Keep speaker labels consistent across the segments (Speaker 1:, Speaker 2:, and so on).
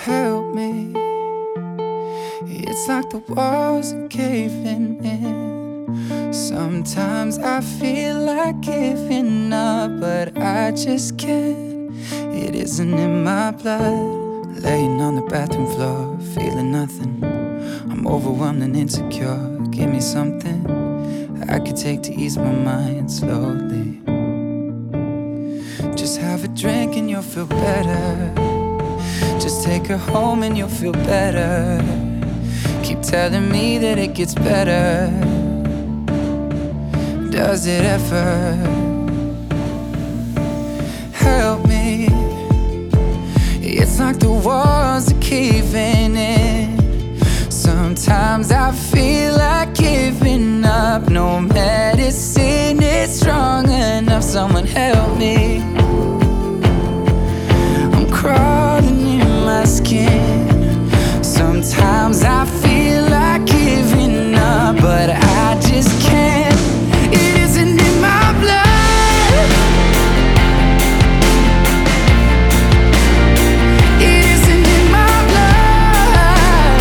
Speaker 1: help me. It's like the walls are caving in. Sometimes I feel like giving up, but I just can't. It isn't in my blood. Laying on the bathroom floor, feeling nothing. I'm overwhelmed and insecure. Give me something I could take to ease my mind slowly. Just have a drink and you'll feel better. Just take her home and you'll feel better. Keep telling me that it gets better. Does it ever? Help me. It's like the walls are caving in. Sometimes I feel like giving up. No medicine is strong enough. Someone help me. I'm crawling in my skin. Sometimes I feel like giving up, but I just can't. It isn't in my blood. It isn't in my blood.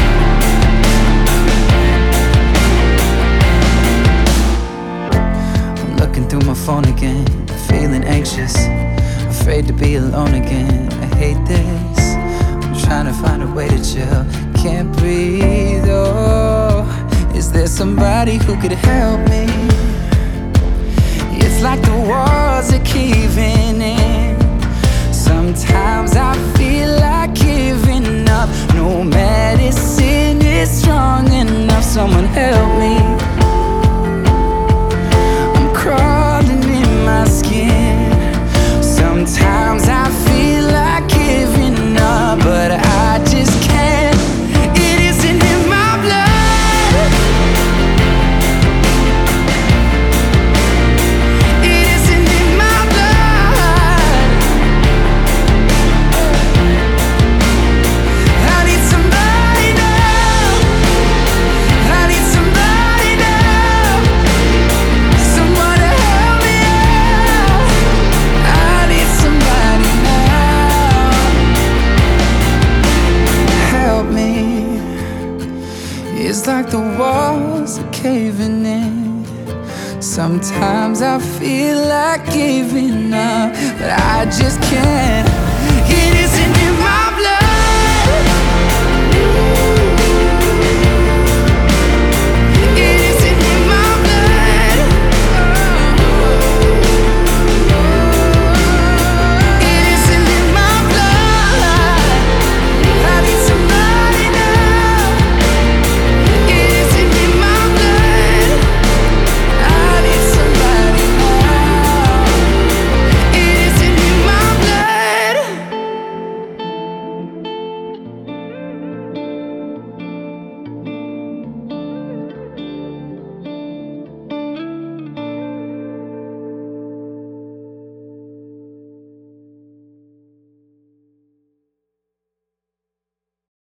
Speaker 1: I'm looking through my phone again, feeling anxious, afraid to be alone again. I hate this. I'm trying to find a way to chill. Can't breathe, oh. Is there somebody who could help me? It's like the walls are caving in. Sometimes I feel like giving up. No medicine is strong enough. Someone help me. I'm crawling in my skin. Sometimes I feel like giving up, but I just can't. It isn't in my blood. It isn't in my blood. I need somebody now. I need somebody now. Someone to help me out. I need somebody now. Help me. It's like the walls are caving in. Sometimes I feel like giving up, but I just can't. It